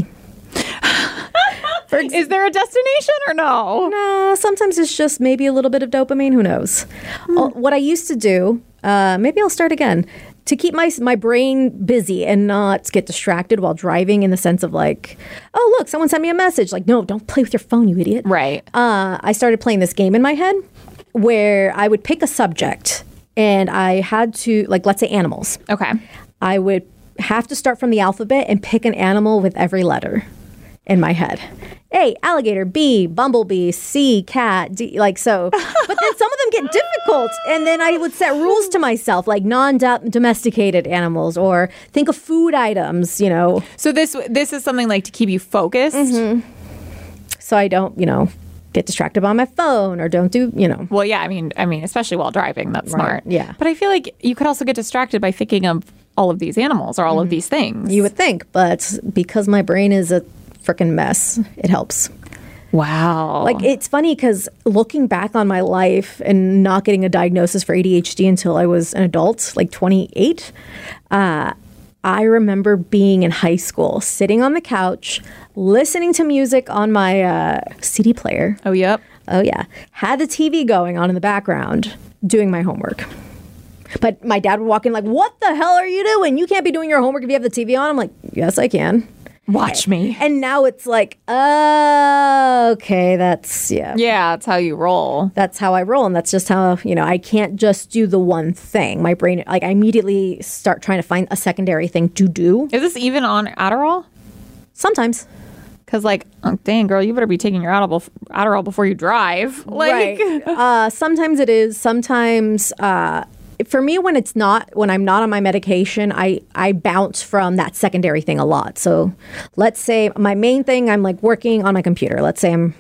Is there a destination or no? No, sometimes it's just maybe a little bit of dopamine. Who knows? What I used to do Maybe I'll start again. To keep my brain busy and not get distracted while driving, in the sense of like, oh, look, someone sent me a message. Like, no, don't play with your phone, you idiot. Right. I started playing this game in my head where I would pick a subject and I had to, like, let's say animals. Okay. I would have to start from the alphabet and pick an animal with every letter in my head. A, alligator. B, bumblebee. C, cat. D, like so. But then some of them get difficult. And then I would set rules to myself, like non-domesticated animals, or think of food items, you know. So this is something like to keep you focused? Mm-hmm. So I don't, get distracted by my phone or don't do, Well, yeah, I mean, especially while driving, that's smart. Yeah. But I feel like you could also get distracted by thinking of all of these animals or all of these things. You would think, but because my brain is a freaking mess, it helps. Wow. Like, it's funny because looking back on my life and not getting a diagnosis for ADHD until I was an adult, like 28, I remember being in high school, sitting on the couch, listening to music on my CD player. Oh, yep. Oh, yeah. Had the TV going on in the background, doing my homework. But my dad would walk in like, what the hell are you doing? You can't be doing your homework if you have the TV on. I'm like, yes, I can. Watch me. And now it's like, okay, that's, Yeah, that's how you roll. That's how I roll. And that's just how, I can't just do the one thing. My brain, like, I immediately start trying to find a secondary thing to do. Is this even on Adderall? Sometimes. Because, like, oh, dang, girl, you better be taking your Adderall before you drive. Like, right. Sometimes it is. Sometimes, for me, when I'm not on my medication, I bounce from that secondary thing a lot. So let's say my main thing, I'm like working on my computer. Let's say I'm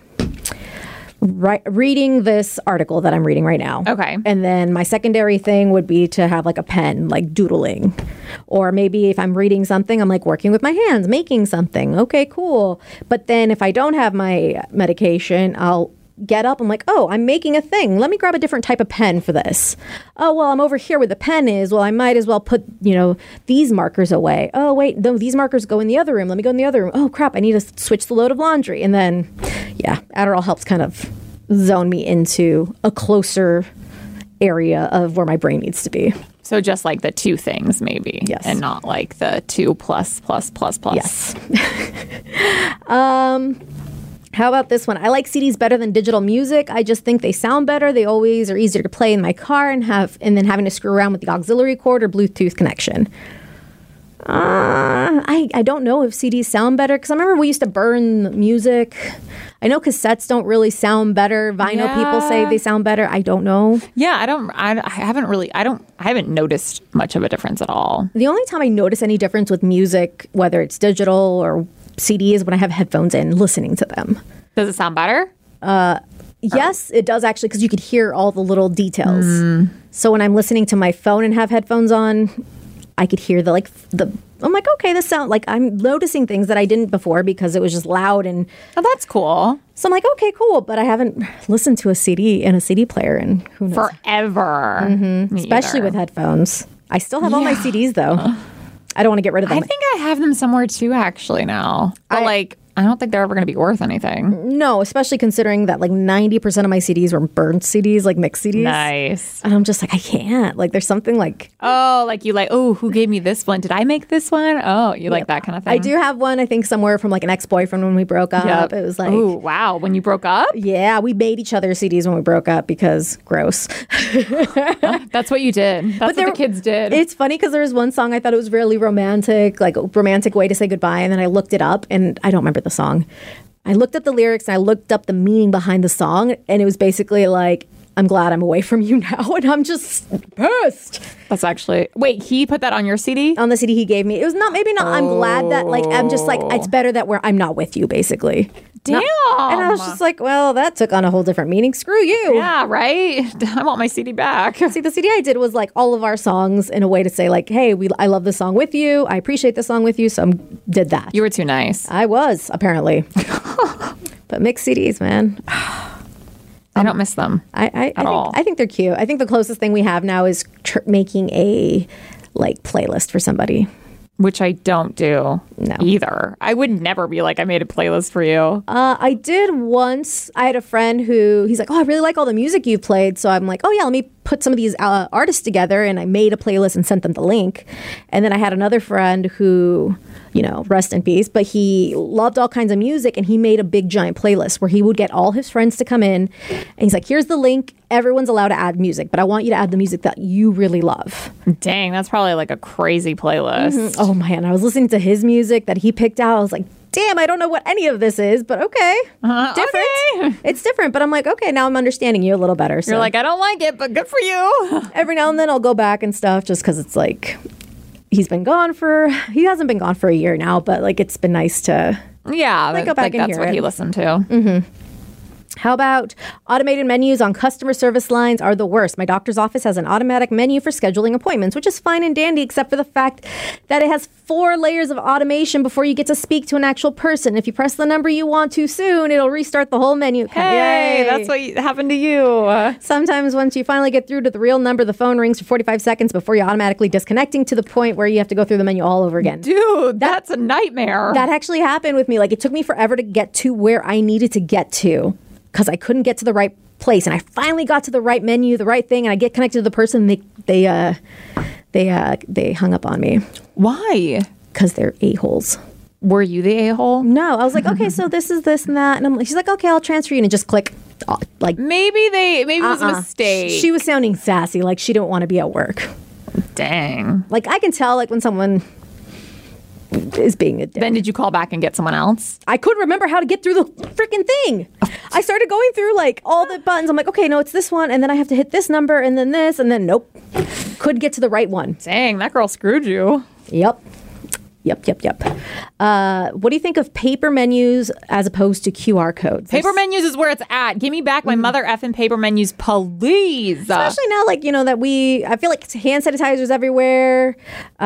reading this article that I'm reading right now. Okay. And then my secondary thing would be to have like a pen, like doodling. Or maybe if I'm reading something, I'm like working with my hands, making something. Okay, cool. But then if I don't have my medication, I'll get up. I'm like, oh, I'm making a thing. Let me grab a different type of pen for this. Oh, well, I'm over here where the pen is. Well, I might as well put, these markers away. Oh, wait, no, these markers go in the other room. Let me go in the other room. Oh, crap, I need to switch the load of laundry. And then, yeah, Adderall helps kind of zone me into a closer area of where my brain needs to be. So just like the two things, maybe. Yes. And not like the 2 plus. Yes. How about this one? I like CDs better than digital music. I just think they sound better. They always are easier to play in my car and then having to screw around with the auxiliary cord or Bluetooth connection. I don't know if CDs sound better because I remember we used to burn music. I know cassettes don't really sound better. Vinyl people say they sound better. I don't know. Yeah, I haven't noticed much of a difference at all. The only time I notice any difference with music, whether it's digital or CD, is when I have headphones in listening to them. Does it sound better? Yes, it does actually, because you could hear all the little details. So when I'm listening to my phone and have headphones on, I could hear I'm like, okay, this sound like I'm noticing things that I didn't before because it was just loud and. Oh, that's cool. So I'm like, okay, cool, but I haven't listened to a CD in a CD player in who knows forever. Especially with headphones. I still have all my CDs though. I don't want to get rid of them. I think I have them somewhere too, actually, now. But I don't think they're ever going to be worth anything. No, especially considering that like 90% of my CDs were burnt CDs, like mixed CDs. Nice. And I'm just like, I can't. Like, there's something like... Oh, like you like, oh, who gave me this one? Did I make this one? Oh, you like that kind of thing? I do have one, I think, somewhere from like an ex-boyfriend when we broke up. Yep. It was like... Oh, wow. When you broke up? Yeah, we made each other CDs when we broke up because gross. That's what you did. That's what the kids did. It's funny because there was one song I thought it was really romantic, like a romantic way to say goodbye. And then I looked it up and I don't remember the song. I looked up the lyrics and I looked up the meaning behind the song. And it was basically like, I'm glad I'm away from you now. And I'm just pissed. That's actually... Wait, he put that on your CD? On the CD he gave me. It was maybe not, I'm glad that, like, I'm just like, it's better that I'm not with you, basically. Damn. And I was just like, well, that took on a whole different meaning. Screw you. Yeah, right? I want my CD back. See, the CD I did was like all of our songs in a way to say like, hey, I love this song with you. I appreciate this song with you. So I did that. You were too nice. I was, apparently. But mixed CDs, man. I don't miss them I think they're cute. I think the closest thing we have now is making a like playlist for somebody. Which I don't do either. I would never be like, I made a playlist for you. I did once. I had a friend he's like, oh, I really like all the music you've played. So I'm like, oh yeah, let me put some of these artists together, and I made a playlist and sent them the link. And then I had another friend who, you know, rest in peace, but he loved all kinds of music, and he made a big giant playlist where he would get all his friends to come in, and he's like, here's the link. Everyone's allowed to add music, but I want you to add the music that you really love. Dang, that's probably like a crazy playlist. Mm-hmm. Oh man, I was listening to his music that he picked out. I was like, damn, I don't know what any of this is, but okay. Different. Okay. It's different, but I'm like, okay, now I'm understanding you a little better. So. You're like, I don't like it, but good for you. Every now and then I'll go back and stuff just because it's like, he hasn't been gone for a year now, but like it's been nice to go back and hear it. That's what he listened to. Mm-hmm. How about automated menus on customer service lines are the worst? My doctor's office has an automatic menu for scheduling appointments, which is fine and dandy, except for the fact that it has 4 layers of automation before you get to speak to an actual person. If you press the number you want too soon, it'll restart the whole menu. Hey, that's what happened to you. Sometimes once you finally get through to the real number, the phone rings for 45 seconds before you're automatically disconnecting to the point where you have to go through the menu all over again. Dude, that's a nightmare. That actually happened with me. Like, it took me forever to get to where I needed to get to, because I couldn't get to the right place, and I finally got to the right menu, the right thing, and I get connected to the person. And they hung up on me. Why? Because they're a-holes. Were you the a-hole? No, I was like, okay, so this is this and that, and I'm like, she's like, okay, I'll transfer you, and just click. Like maybe it was a mistake. She was sounding sassy, like she didn't want to be at work. Dang. Like I can tell, like when someone is being a dick. Then did you call back and get someone else? I couldn't remember how to get through the freaking thing. I started going through like all the buttons. I'm like, okay, no, it's this one, and then I have to hit this number, and then this, and then nope. Couldn't get to the right one. Dang, that girl screwed you. Yep. What do you think of paper menus as opposed to QR codes? Paper menus is where it's at. Give me back my mother effing paper menus, please. Especially now, like, you know, that I feel like hand sanitizers everywhere.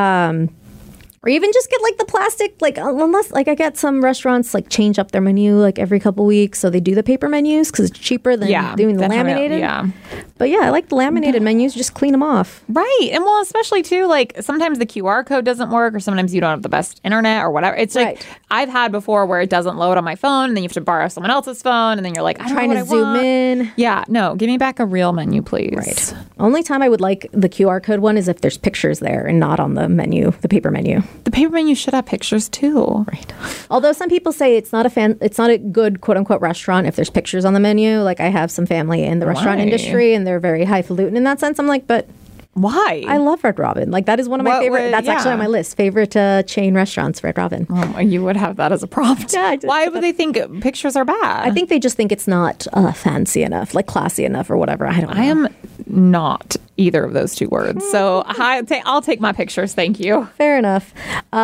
Or even just get like the plastic, like unless like I get some restaurants like change up their menu like every couple weeks, so they do the paper menus because it's cheaper than doing the laminated. Yeah, but yeah, I like the laminated menus. Just clean them off. Right, and well, especially too, like sometimes the QR code doesn't work, or sometimes you don't have the best internet or whatever. It's like I've had before where it doesn't load on my phone, and then you have to borrow someone else's phone, and then you're like, I'm trying to zoom in. Yeah, no, give me back a real menu, please. Right. Only time I would like the QR code one is if there's pictures there and not on the menu, the paper menu. The paper menu should have pictures too. Right. Although some people say it's not a good quote unquote restaurant if there's pictures on the menu. Like I have some family in the restaurant industry and they're very highfalutin in that sense. I'm like, but why? I love Red Robin. Like that is one of my favorite. That's actually on my list. Favorite chain restaurants, Red Robin. Oh, you would have that as a prompt. Yeah. Why would they think pictures are bad? I think they just think it's not fancy enough, like classy enough or whatever. I don't know. I am not either of those two words. So I'll take my pictures. Thank you. Fair enough.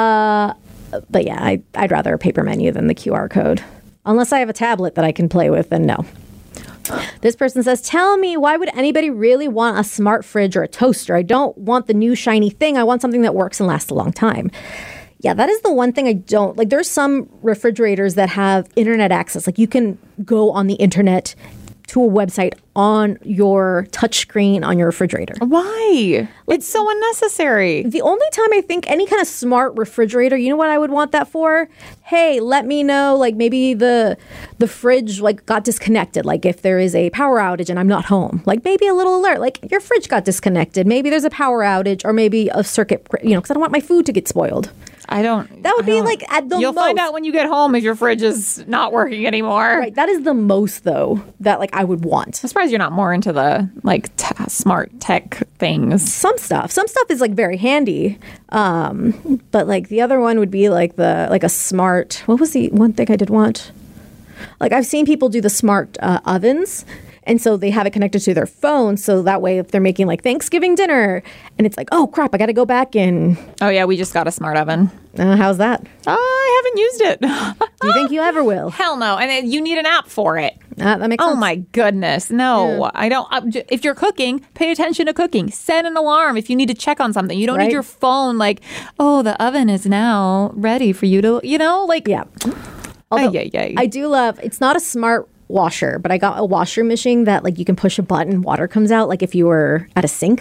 But yeah, I'd rather a paper menu than the QR code. Unless I have a tablet that I can play with, then no. This person says, tell me, why would anybody really want a smart fridge or a toaster? I don't want the new shiny thing. I want something that works and lasts a long time. Yeah, that is the one thing I don't like. There's some refrigerators that have internet access. Like you can go on the internet to a website on your touchscreen on your refrigerator. Why? It's so unnecessary. The only time I think any kind of smart refrigerator, you know what I would want that for? Hey, let me know, like maybe the fridge like got disconnected. Like if there is a power outage and I'm not home, like maybe a little alert, like your fridge got disconnected. Maybe there's a power outage or maybe a circuit, because I don't want my food to get spoiled. That would be like at the most. You'll find out when you get home if your fridge is not working anymore. Right. That is the most, though, that like I would want. I'm surprised you're not more into the like smart tech things. Some stuff is like very handy. But like the other one would be like a smart. What was the one thing I did want? Like I've seen people do the smart ovens. And so they have it connected to their phone. So that way, if they're making like Thanksgiving dinner and it's like, oh, crap, I got to go back and. Oh, yeah, we just got a smart oven. How's that? I haven't used it. Do you think you ever will? Hell no. And you need an app for it. That makes sense. Oh, my goodness. No, yeah. I don't. If you're cooking, pay attention to cooking. Set an alarm if you need to check on something. You don't need your phone like, oh, the oven is now ready for you to, like. Yeah. Although, I do love, it's not a smart washer, but I got a washer machine that like you can push a button, water comes out like if you were at a sink.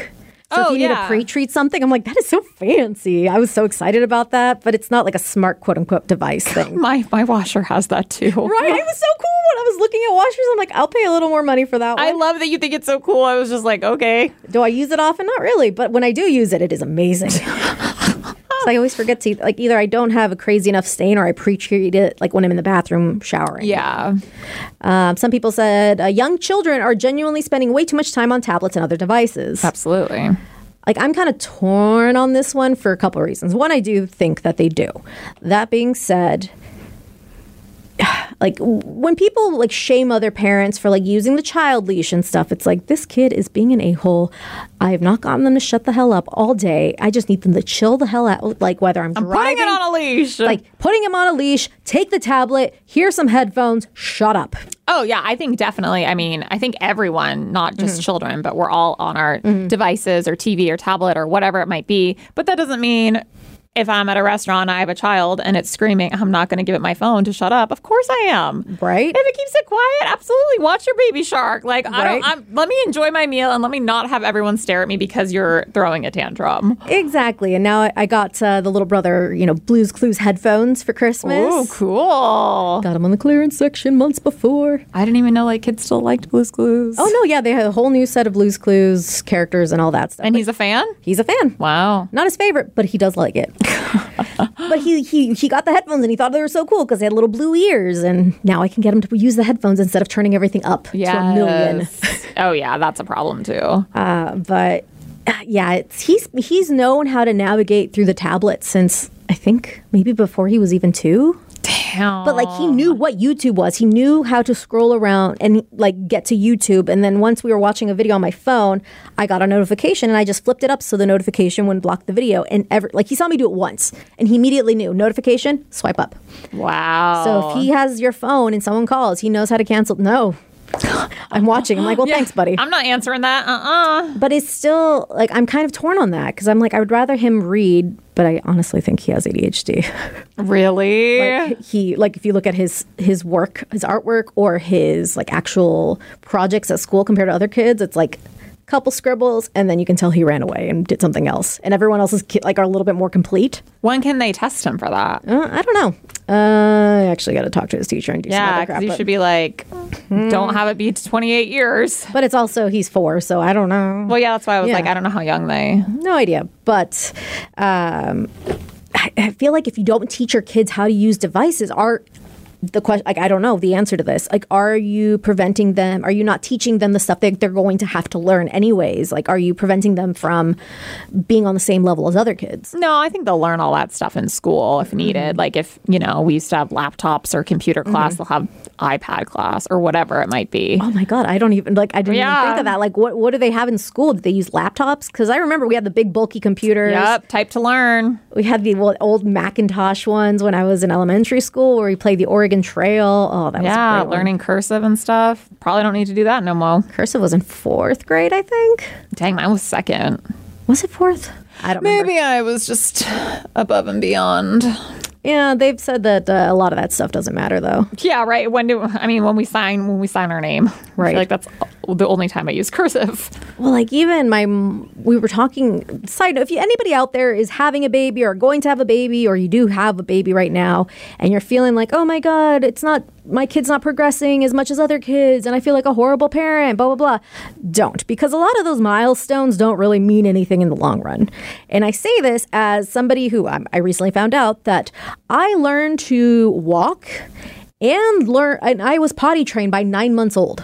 So if you need to pre-treat something, I'm like, that is so fancy. I was so excited about that, but it's not like a smart quote unquote device thing. My washer has that too. Right? It was so cool when I was looking at washers. I'm like, I'll pay a little more money for that one. I love that you think it's so cool. I was just like, okay. Do I use it often? Not really, but when I do use it, it is amazing. So I always forget to, like, either I don't have a crazy enough stain or I pre-treat it, like when I'm in the bathroom showering. Yeah. Some people said young children are genuinely spending way too much time on tablets and other devices. Absolutely. Like, I'm kind of torn on this one for a couple of reasons. One, I do think that they do. That being said, like, when people like shame other parents for like using the child leash and stuff, it's like, this kid is being an a-hole. I have not gotten them to shut the hell up all day. I just need them to chill the hell out. Like, whether I'm driving, putting it on a leash, like putting him on a leash, take the tablet, here's some headphones, shut up. Oh, yeah, I think definitely. I mean, I think everyone, not just children, but we're all on our devices or TV or tablet or whatever it might be. But that doesn't mean if I'm at a restaurant and I have a child and it's screaming, I'm not going to give it my phone to shut up. Of course I am. Right. If it keeps it quiet, absolutely. Watch your Baby Shark. Like, right. Let me enjoy my meal and let me not have everyone stare at me because you're throwing a tantrum. Exactly. And now I got the little brother, Blue's Clues headphones for Christmas. Oh, cool. Got them on the clearance section months before. I didn't even know like kids still liked Blue's Clues. Oh, no. Yeah. They had a whole new set of Blue's Clues characters and all that stuff. And he's a fan? He's a fan. Wow. Not his favorite, but he does like it. But he got the headphones and he thought they were so cool because they had little blue ears, and now I can get him to use the headphones instead of turning everything up to a million. Oh yeah, that's a problem too. But yeah, he's known how to navigate through the tablet since I think maybe before he was even 2. Damn. But like he knew what YouTube was. He knew how to scroll around and like get to YouTube. And then once we were watching a video on my phone, I got a notification and I just flipped it up so the notification wouldn't block the video. And he saw me do it once and he immediately knew notification, swipe up. Wow. So if he has your phone and someone calls, he knows how to cancel. No. I'm watching. I'm like, well, thanks, buddy. I'm not answering that. But it's still like I'm kind of torn on that because I'm like I would rather him read, but I honestly think he has ADHD. Really? If you look at his work, his artwork, or his like actual projects at school compared to other kids, it's like a couple scribbles and then you can tell he ran away and did something else. And everyone else is like are a little bit more complete. When can they test him for that? I don't know. I actually got to talk to his teacher and do some other crap. Yeah, because you should be like, don't have it be 28 years. But it's also, he's 4, so I don't know. Well, yeah, that's why I was like, I don't know how young they... No idea. But I feel like if you don't teach your kids how to use devices, the question, like, I don't know the answer to this. Like, are you preventing them? Are you not teaching them the stuff that they're going to have to learn anyways? Like, are you preventing them from being on the same level as other kids? No, I think they'll learn all that stuff in school if needed. Like, if, we used to have laptops or computer class, they'll have iPad class or whatever it might be. Oh my God. I didn't even think of that. Like, what do they have in school? Did they use laptops? Because I remember we had the big bulky computers. Yep. Type to learn. We had the old Macintosh ones when I was in elementary school where we played the Oregon Trail. Oh, that was a great learning cursive and stuff. Probably don't need to do that no more. Cursive was in 4th grade, I think. Dang, mine was 2nd. Was it 4th? I don't remember. Maybe I was just above and beyond. Yeah, they've said that a lot of that stuff doesn't matter, though. Yeah, right. When we sign our name, right? I feel like that's the only time I use cursive. Well, like even we were talking. Side note: if anybody out there is having a baby or going to have a baby, or you do have a baby right now, and you're feeling like, oh my God, my kid's not progressing as much as other kids, and I feel like a horrible parent, blah, blah, blah. Don't, because a lot of those milestones don't really mean anything in the long run. And I say this as somebody who I recently found out that I learned to walk and I was potty trained by 9 months old.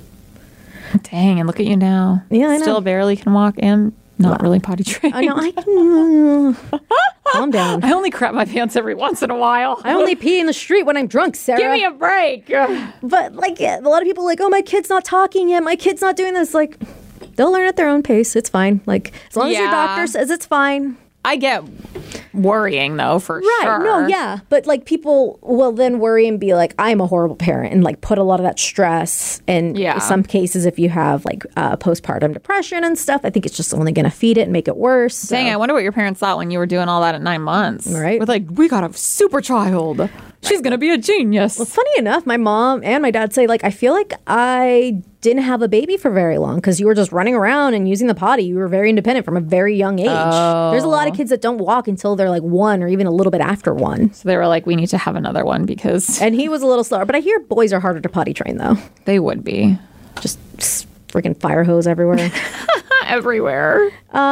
Dang, and look at you now. Yeah, I know. Still barely can walk and not really potty trained. I know. I can... Calm down. I only crap my pants every once in a while. I only pee in the street when I'm drunk, Sarah. Give me a break. But like a lot of people are like, oh, my kid's not talking yet. My kid's not doing this. Like, they'll learn at their own pace. It's fine. Like, as long as your doctor says it's fine. I get worrying, though, for sure. Right. No, yeah. But, like, people will then worry and be like, I'm a horrible parent, and, like, put a lot of that stress. And in some cases, if you have, like, postpartum depression and stuff, I think it's just only going to feed it and make it worse. Dang, I wonder what your parents thought when you were doing all that at 9 months. Right. With, like, we got a super child. She's going to be a genius. Well, funny enough, my mom and my dad say, like, I feel like I didn't have a baby for very long because you were just running around and using the potty. You were very independent from a very young age. There's a lot of kids that don't walk until they're like 1 or even a little bit after 1. So they were like, we need to have another one because... And he was a little slower. But I hear boys are harder to potty train, though. They would be. Just freaking fire hose everywhere. Everywhere.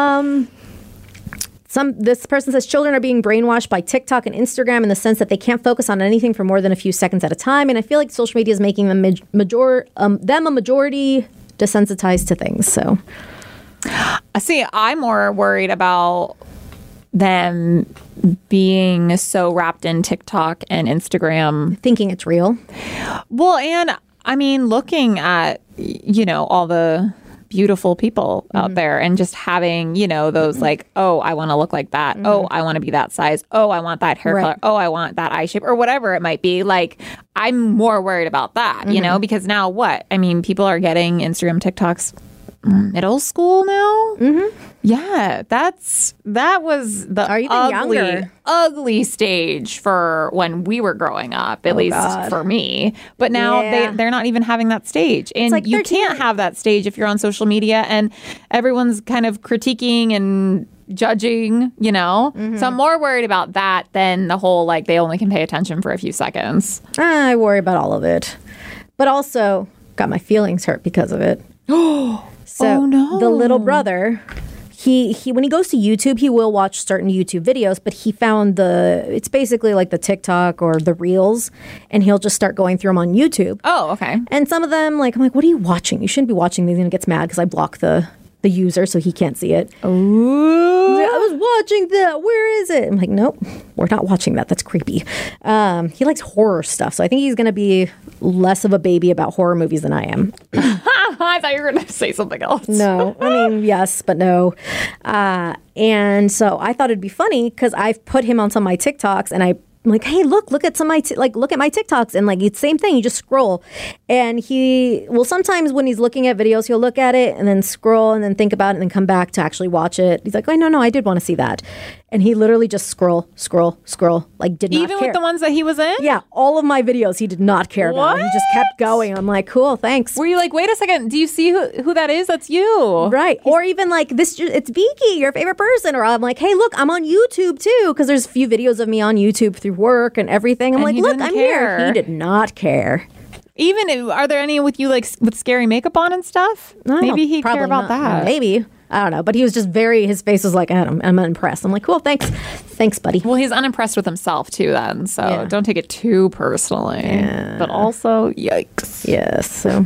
This person says children are being brainwashed by TikTok and Instagram in the sense that they can't focus on anything for more than a few seconds at a time. And I feel like social media is making them a majority desensitized to things. So, see, I'm more worried about them being so wrapped in TikTok and Instagram. Thinking it's real. Well, and I mean, looking at, all the beautiful people out there and just having, those like, oh, I want to look like that. Oh, I want to be that size. Oh, I want that hair color. Oh, I want that eye shape or whatever it might be. Like, I'm more worried about that, because now what? I mean, people are getting Instagram TikToks middle school now. Yeah, that was the ugly stage for when we were growing up, at least for me. But now they're not even having that stage. And like you can't have that stage if you're on social media and everyone's kind of critiquing and judging, So I'm more worried about that than the whole, like, they only can pay attention for a few seconds. I worry about all of it. But also got my feelings hurt because of it. So the little brother, he when he goes to YouTube, he will watch certain YouTube videos, but he found it's basically like the TikTok or the Reels, and he'll just start going through them on YouTube. Oh, okay. And some of them, like, I'm like, what are you watching? You shouldn't be watching these. And he gets mad because I block the user so he can't see it. Ooh. I was watching that. Where is it? I'm like, nope, we're not watching that. That's creepy. He likes horror stuff, so I think he's going to be less of a baby about horror movies than I am. I thought you were going to say something else. No, I mean, yes, but no. And so I thought it'd be funny because I've put him on some of my TikToks, and I'm like, hey, look at some of my look at my TikToks, and like it's the same thing. You just scroll, and he will sometimes when he's looking at videos, he'll look at it and then scroll and then think about it and then come back to actually watch it. He's like, oh no, I did want to see that, and he literally just scroll, like did not even care. With the ones that he was in. Yeah, all of my videos he did not care about. He just kept going. I'm like, cool, thanks. Were you like, wait a second? Do you see who that is? That's you, right? Or even like this, it's Vicky, your favorite person. Or I'm like, hey, look, I'm on YouTube too, because there's a few videos of me on YouTube through work and everything. I'm like, look, I'm here. He did not care. Even are there any with you like with scary makeup on and stuff? Maybe he'd care about that. Maybe. I don't know, but he was just his face was like, I'm unimpressed. I'm like, cool, thanks, buddy. Well, he's unimpressed with himself too then, so don't take it too personally. Yeah. But also, yikes. Yes, so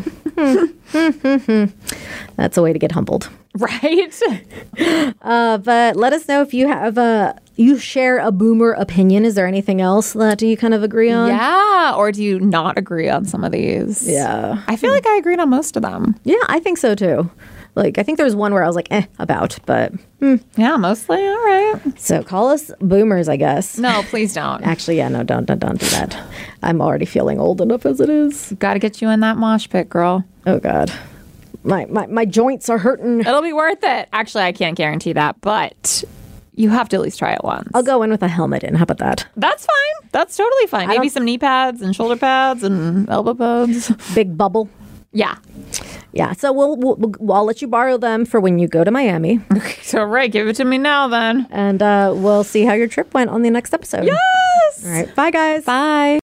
that's a way to get humbled. Right? But let us know if you have you share a boomer opinion. Is there anything else that you kind of agree on? Yeah, or do you not agree on some of these? Yeah. I feel like I agreed on most of them. Yeah, I think so too. Like, I think there was one where I was like, about, but... Yeah, mostly, all right. So call us boomers, I guess. No, please don't. Actually, yeah, no, don't do that. I'm already feeling old enough as it is. Got to get you in that mosh pit, girl. Oh, God. My joints are hurting. It'll be worth it. Actually, I can't guarantee that, but... You have to at least try it once. I'll go in with a helmet in. How about that? That's fine. That's totally fine. Maybe some knee pads and shoulder pads and elbow pads. Big bubble. Yeah. Yeah. So I'll let you borrow them for when you go to Miami. So, right. Give it to me now then. And we'll see how your trip went on the next episode. Yes. All right. Bye, guys. Bye.